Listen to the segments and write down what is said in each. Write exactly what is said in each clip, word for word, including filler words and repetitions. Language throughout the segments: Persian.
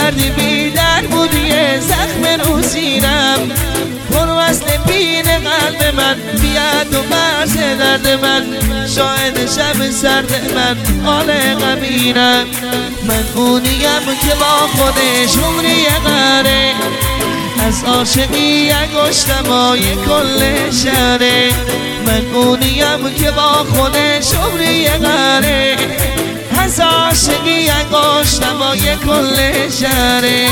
کردی بی در بودی زخم رو سینم پر وصل بین قلب من بیاد و مرز درد من شاهد شب سرد من حال غمینم من اونیم که با خودش عمری قره از عاشقی انگشتمای کل شهره من اونیم که با خودش عمری قره از عاشقی انگشتمای کل شهره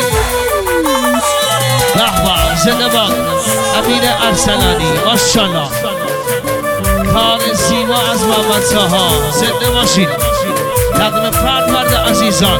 رحمه زنده باد امیر ارسلانی ماشاءالله کار زیبا از محمد ساها زنده باشید تقدیم فرد فرد عزیزان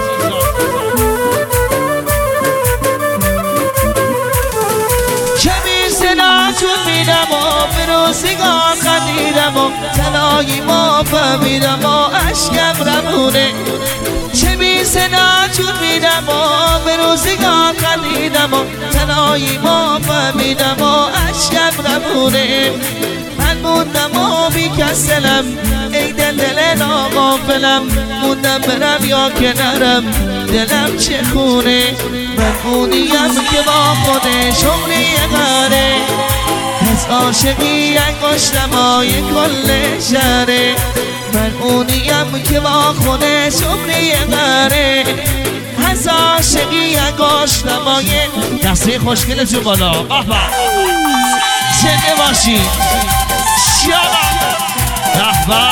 کمی سناتون میدم و به روزگار خندیدم و تنهایی ما فهمیدم و عشقم رمونه کمی سناتون میدم و به روزگار خندیدم و تنهایی ما فهمیدم و عشقم رمونه من موندم و بیکسلم ای دل دل ناغافلم موندم برم یا که نرم دلم چه خونه من اونیم که با خودش عمری قره از عاشقی انگشتمای کل شهره من اونیم که با خودش عمری قره از عاشقی انگشتمای دسته خوشگلتون بالا آها زنده باشید شما رحمه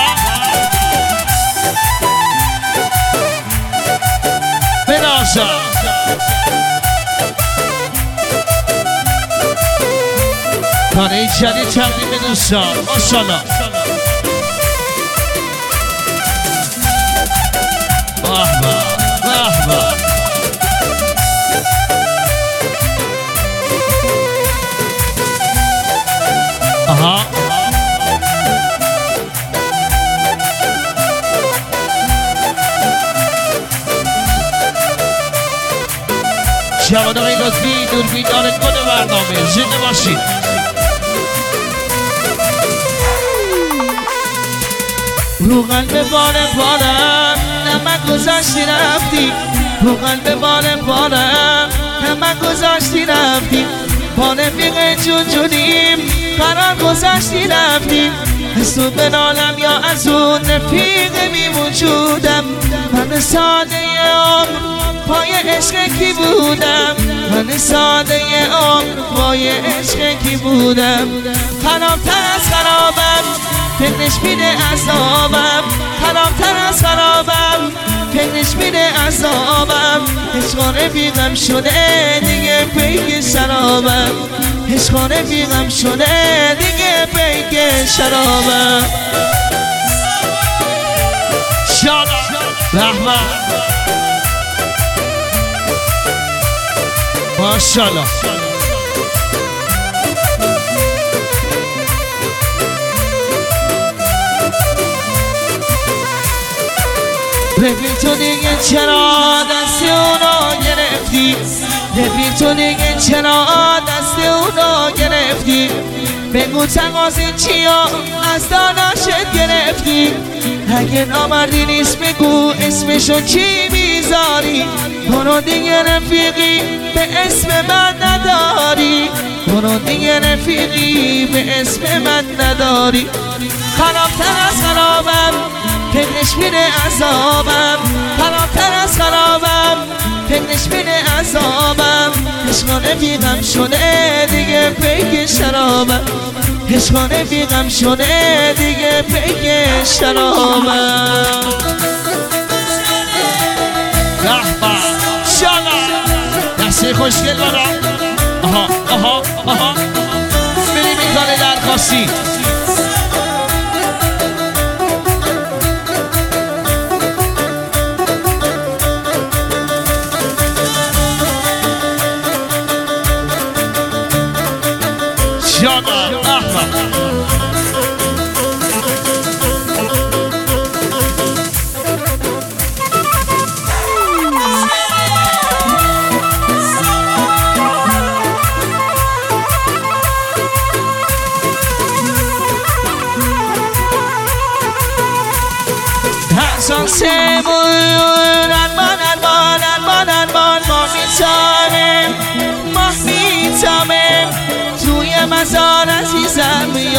بنازا کاره جدید چندی به دوستان ماشاءالله رحمه رحمه آها جوان آقای لطفی دوربیدار کل برنامه زنده باشید رو قلب بار بارم نمک گذاشتی رفتی رو قلب بار بارم نمک گذاشتی رفتی با رفیق جون جونیم قرار گذاشتی رفتی از تو بنالم یا از اون رفیق بی وجودم من ساده عمر پای عشق کی بودم من ساده عمر پای عشق کی بودم خرابتر از خرابم فکرش میده عذابم خرابتر از خرابم فکرش میده عذابم عشق رفیقم شده دیگه پیک شرابم عشق رفیقم شده دیگه پیک شرابم شالا رحمه ماشاءالله رفیق تو دیگه چرا دست اونو گرفتی رفیق تو دیگه چرا دست اونو گرفتی بگو تقاضی چیا از داناشت گرفتی اگه نامردی نیست بگو اسمشو چی میذاری برو دیگه رفیقی به اسم من نداری برو دیگه رفیقی به اسم من نداری خرابتر از خرابم فکرش میره عذابم خرابتر از خرابم فکرش میره عذابم عشق رفیقم شده دیگه پیک شرابم عشق رفیقم شده دیگه پیک شرابم رحمه شالا دسته خوشگل بالا آها آها آها بریم این کار درخواستی جانا احمد Son se muy arman arman arman arman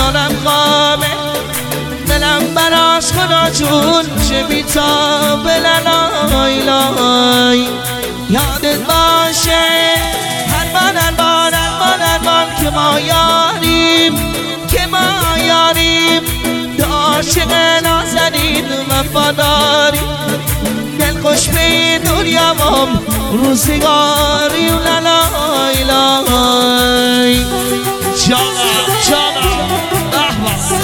یارم خوابه دلم براش خدا جون چه بیتاب لای لای یادت باشه هرمان هرمان هرمان هرمان که ما یاریم که ما یاریم دو عاشق نازنین وفاداری دل خوش به دنیام روزگاری و لای لای جانا جانا احمد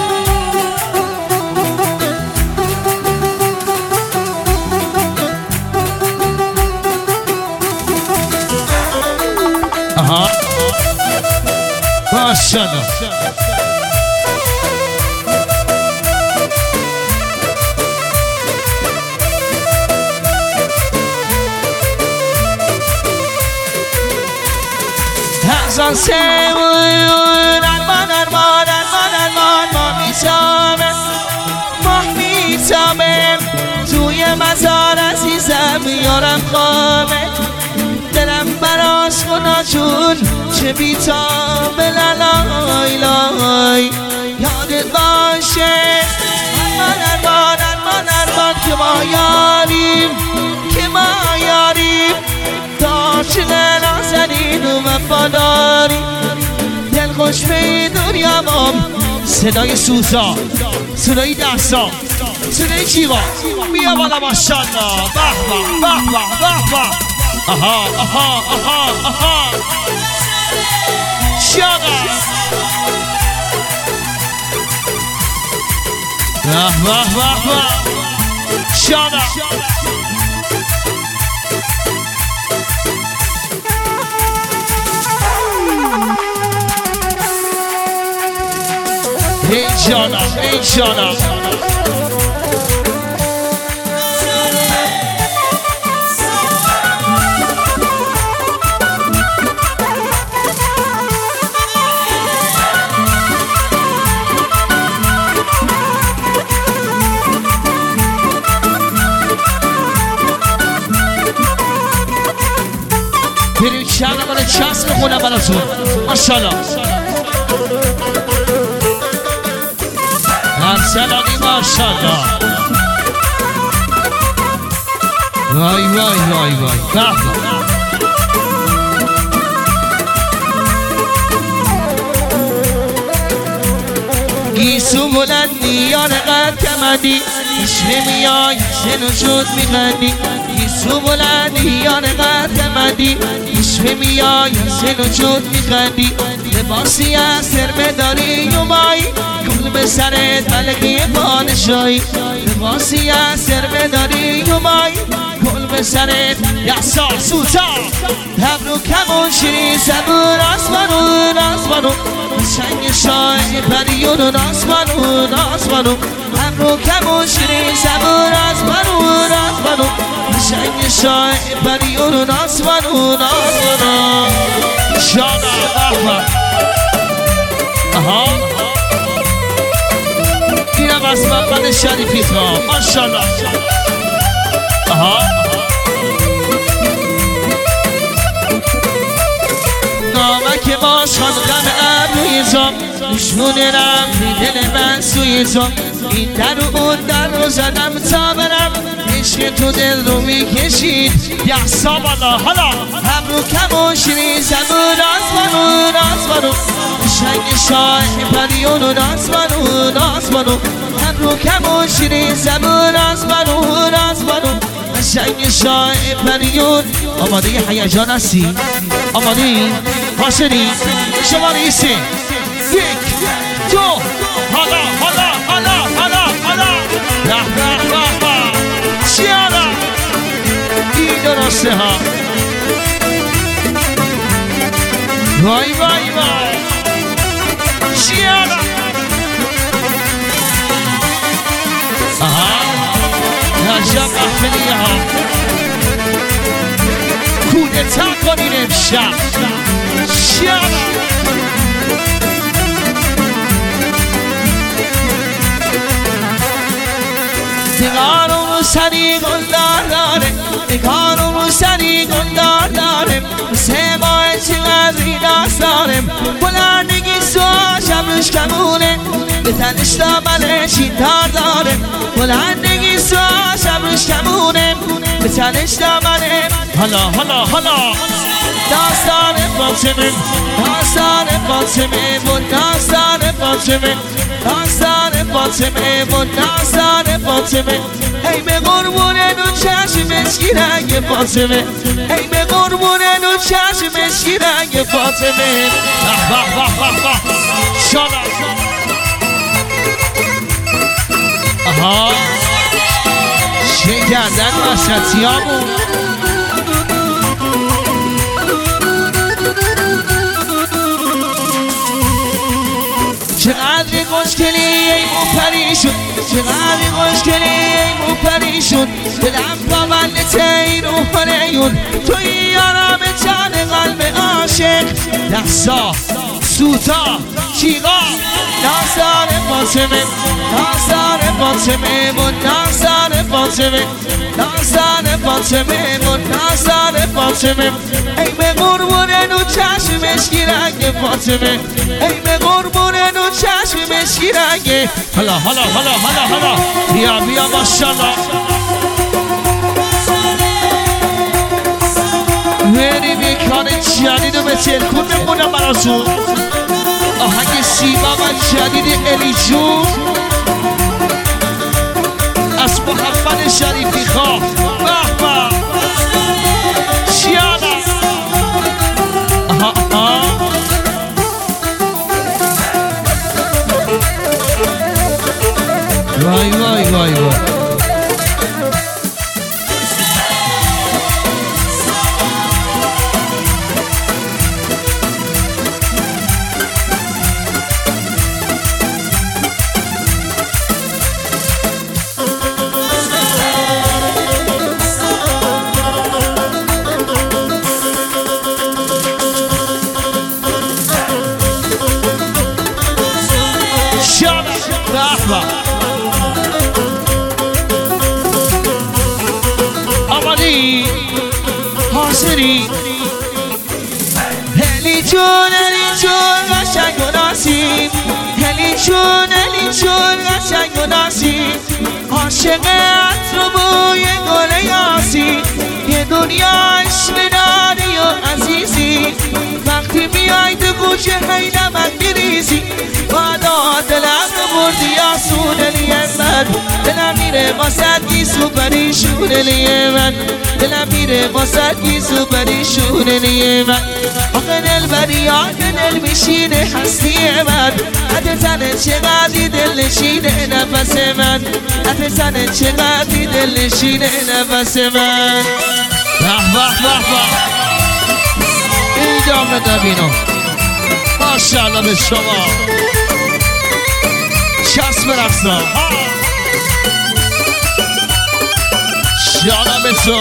آها ماشاءالله هزار سوون ارمان ارمان ارمان ارمان ما میتابه ماه میتابه توی مزار عزیزم یارم خوابه دلم براش خدا جون چه بیتابه لای لای یادت باشه ارمان ارمان ارمان ارمان که ما یاریم که ما یاریم داشت نازنین و وفاداری دل خوش به دنیام صدای سوزا صدای دستا صدای جیوا بیا بالا ماشاءالله به به به به به به آها آها آها آها شاقا به به به به شاقا ای جانا ای جانا بریم چند نمانه چسب خونم براتون ماشاءالله ارسلانی ماشاءالله وای وای وای وای به گیسو بلندی یار قد کمندی عشق میای سن شد میخندی گیسو بلندی یار قد کمندی عشق میای سن شد میخندی لباسی از سرمه داری و مایی گل به سرت ملکی پادشاهی لباسی از سرمه داری و مایی گل به سرت یسا سوتا هبرو کمون شیری زبور آسمانون آسمانون سنگ شای پریون آسمانون آسمانون هبرو کمون شیری زبور آسمانون آسمانون سنگ شای پریون آسمانون آسمانون شانا احمد آها اینم از محمد شریفی خواه ماشاءالله آها نامک باش خان غم ابروی زم نشون رم دل من سوی زم این در و اون در رو زدم تا برم عشق تو دل رو میکشید یه سامالا حالا هم رو کم و شیری زمون آسمانون آسمانون شنگ شای پریون آسمانون آسمانون هم رو کم و شیری زمون آسمانون آسمانون شنگ شای پریون آماده یه هیجان هستی؟ آماده ای؟ حاضری؟ شما نیستی؟ یک دو حالا حالا حالا حالا حالا ره ره ره ره چیانا این درسته ها وای وای وای چیانا آها نجم احمدیه ها کودتا کنین امشب چیانا نگارم سری گلدار داره نگارم رو سری گلدار داره سه ماه چقدری ناز داره بلندگی سوا شبش کمونه به تنش دامنه چیندار داره بلندگی سوا شبش کمونه به تنش دامنه حالا حالا حالا داستان فاطمه داستان فاطمه و داستان فاطمه داستان فاطمه و داستان فاطمه ای به قربون نون چشمش رنگ فاطمه ای به قربون نون چشمش رنگ فاطمه به به به به شالا آها چه کردن وسطیامون چقدر خوشگلی ای مو پریشون چقدر خوشگلی ای مو پریشون دلم پابند تی روح نیون توی یارم جان قلب عاشق دستا سوتا چیغا نازدار فاطمه نازدار فاطمه و نازدار فاطمه نازدار فاطمه و نازدار فاطمه ای به قربون نو چشمش رنگ فاطمه ای به قربون نو چشمش رنگ حالا حالا حالا حالا حالا بیا بیا ماشاءالله بریم یک کار جدید رو به تلکون بخونم براتون آهنگ سیما و جدید الی جون از محمد شریفی خواه به به شیانا آها آها وای وای وای وای حاضری هلی جون هلی جون قشنگ و ناسیم هلی جون هلی جون قشنگ و ناسیم عاشق عطر و بوی گل یاسی یه دنیا عشق داری و عزیزی وقتی میای تو گوشه هی نمک میریزی بادا دلم رو بردی آسون لیه من دلم میره واسد گیسو پریشون لیه من دلم میره واسد گیسو پریشون لیه من آخه دل بریان دل میشینه هستی من حتی تنه چقدری دل نشینه نفس من حتی تنه چقدری دل نشینه نفس من به به به به این دامه دبینو ماشاءالله به شما چسب رقصا شانه به تو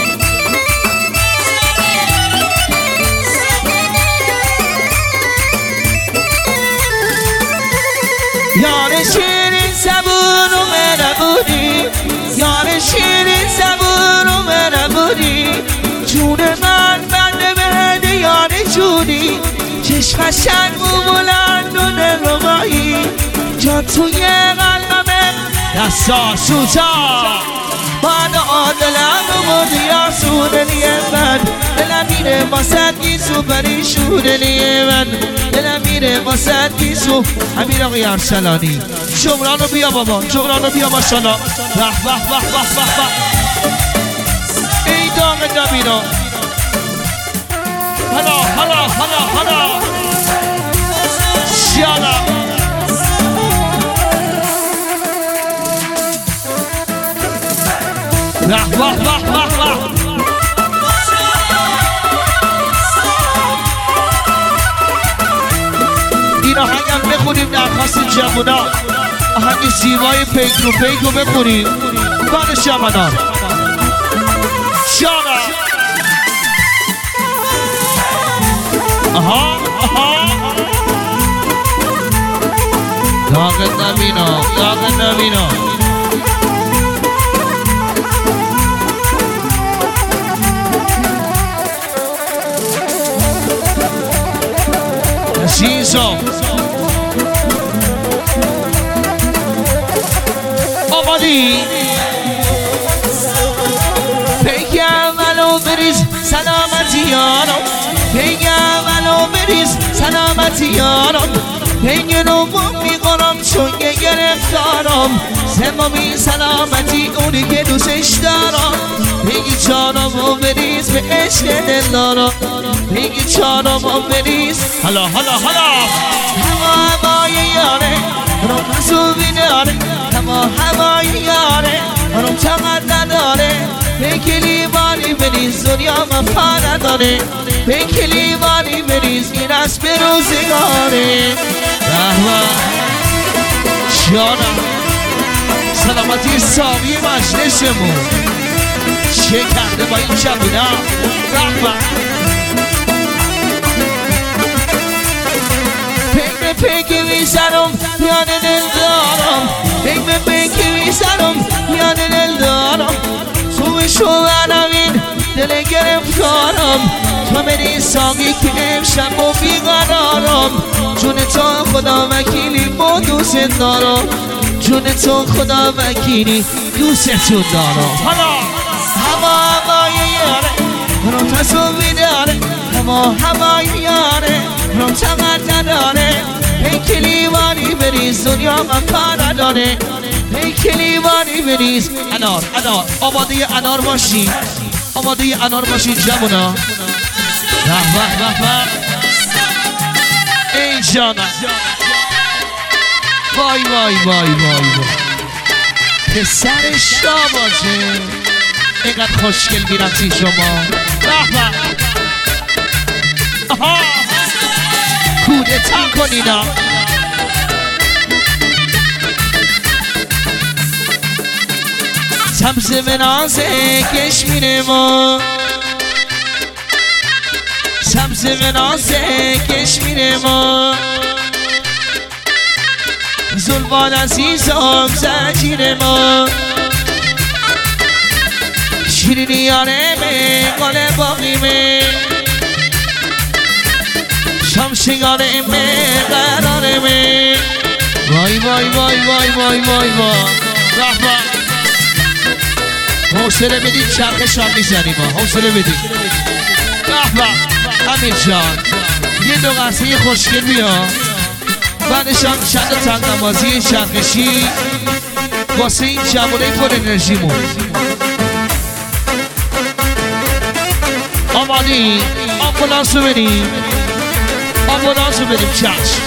یار شیرین زبون و مهربونی یار شیرین زبون و مهربونی جون من بنده بهده یار جونی چشم قشنگ و بلند و دلربایی جا توی قلبمه دستا سوتا بعد آدلم و بردی آسونه لیه من دلم میره واسد گیسو پریشونه لیه من دلم میره واسد گیسو امیر آقای ارسلانی جمرانو بیا بابا جمرانو بیا ماشاءالله به به به به به به ای داغ دبینا حالا حالا حالا حالا شیالا به به به به به این آهنگم بخونیم درخواست جوونا آهنگ زیبای پیک رو پیک رو بخونیم بعد شمنان شانا آها آها داغ نبینا داغ نبینا یوسف آمادی بگم ولو بریز سلامتی یارم بگم ولو بریز سلامتی یارم بگم رو میکنم چون یه گرفتارم زمامی سلامتی اونی که دوستش دارم بگی چارم و بریز به عشق دل دارم بگی چارم و بریز حالا حالا حالا هوا هوای یاره رو مسئولی داره هوا هوای یاره رو چقدر نداره به کلیوانی بریز دنیا مفا نداره به کلیوانی بریز این از به روزگاره رحمه جانم سلامتی سامی مجلسمون چه کرده با این شبینا رحمه پک به پک میزنم یاد دل دارم پک به پک میزنم یاد دل دارم تو شوهرمین دل گرفتارم تو بری ساقی که امشب و بیقرارم جون تو خدا وکیلی با دوست دارم جون تو خدا وکیلی دوستتون دارم حالا هوا هوای یاره رو تصوی داره هوا هوای یاره رو چقدر نداره ای کلیوانی بریز دنیا مفا نداره ای کلیوانی بریز انار انار آماده انار باشی آماده انار باشی جوونا وح وح وح وح ای جانا وای وای وای وای وای پسر شاماجه اینقدر خوشگل بیرمزی شما وح وح آها کودتا کنینا سبز مناز کشمیر ما سبز مناز کشمیر ما زلفان عزیزم زنجیر ما شیرینی یاره می قل باقی می شمشگاره می قراره می وای وای وای وای وای وای وای رحمه حوصله بدید چرخ شام میزنیم ها حوصله بدید رحمه امیر جان یه دو قصه خوشگل بیا بعدشان چند تنگ نمازی چرخشی واسه این جوانه پر انرژیمون آمادی آمبولانس رو بریم آمبولانس رو بریم چشم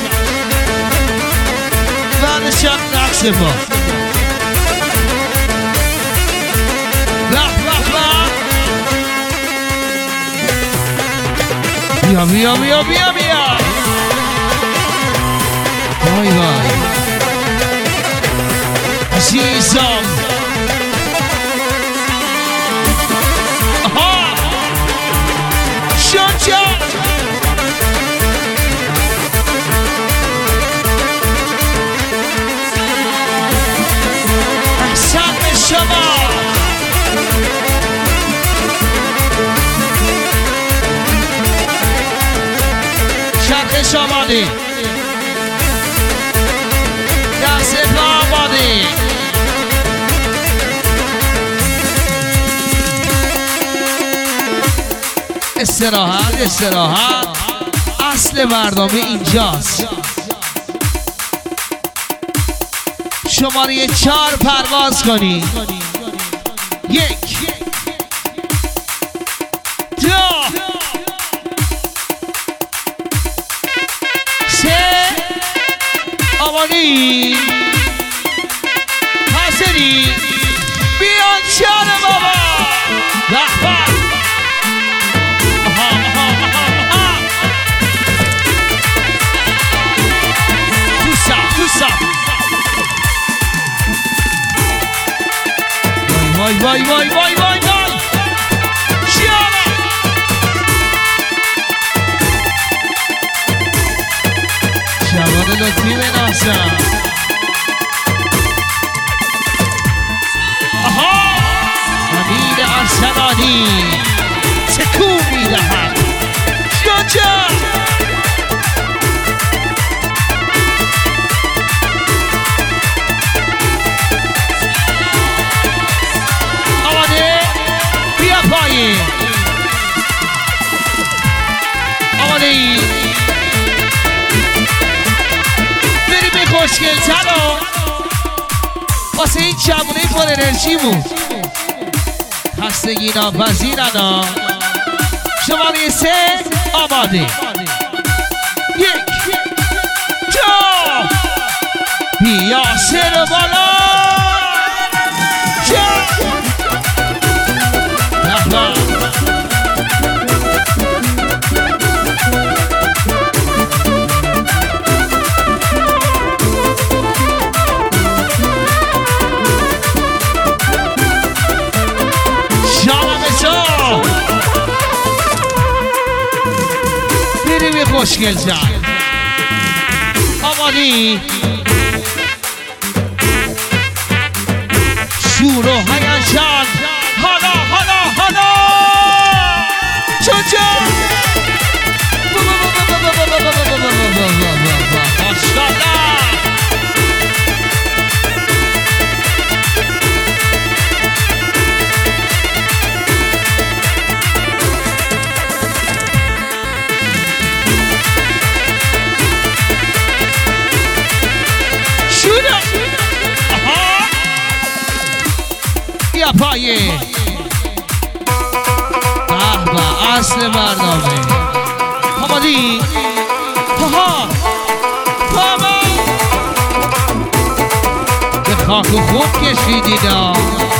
بعدشان رقص ما بیا بیا بیا بیا بیا وای وای عزیزم آها شان جان احسان به شما شرخش آمادی دست پا آمادی استراحت استراحت اصل برنامه اینجاست شماره چهار پرواز کنی یک دو آمانی حسنی بیان چار بابا رحمت تو سب تو سب وای وای وای وای وای وای چیانا جوان لطفی بناسم آها امیر ارسلانی تکون میدهد جان جان خوشگل تنو واسه این جوونه پر انرژی بود خستگی ناپذیرن شماره سه آماده یک دو بیا سر بالا خوشگل جان آمادی شور و هیجان حالا حالا حالا چون چون بیا پایه به به اصل برنامه آمادی ها بابا به خاک و خود کشیدید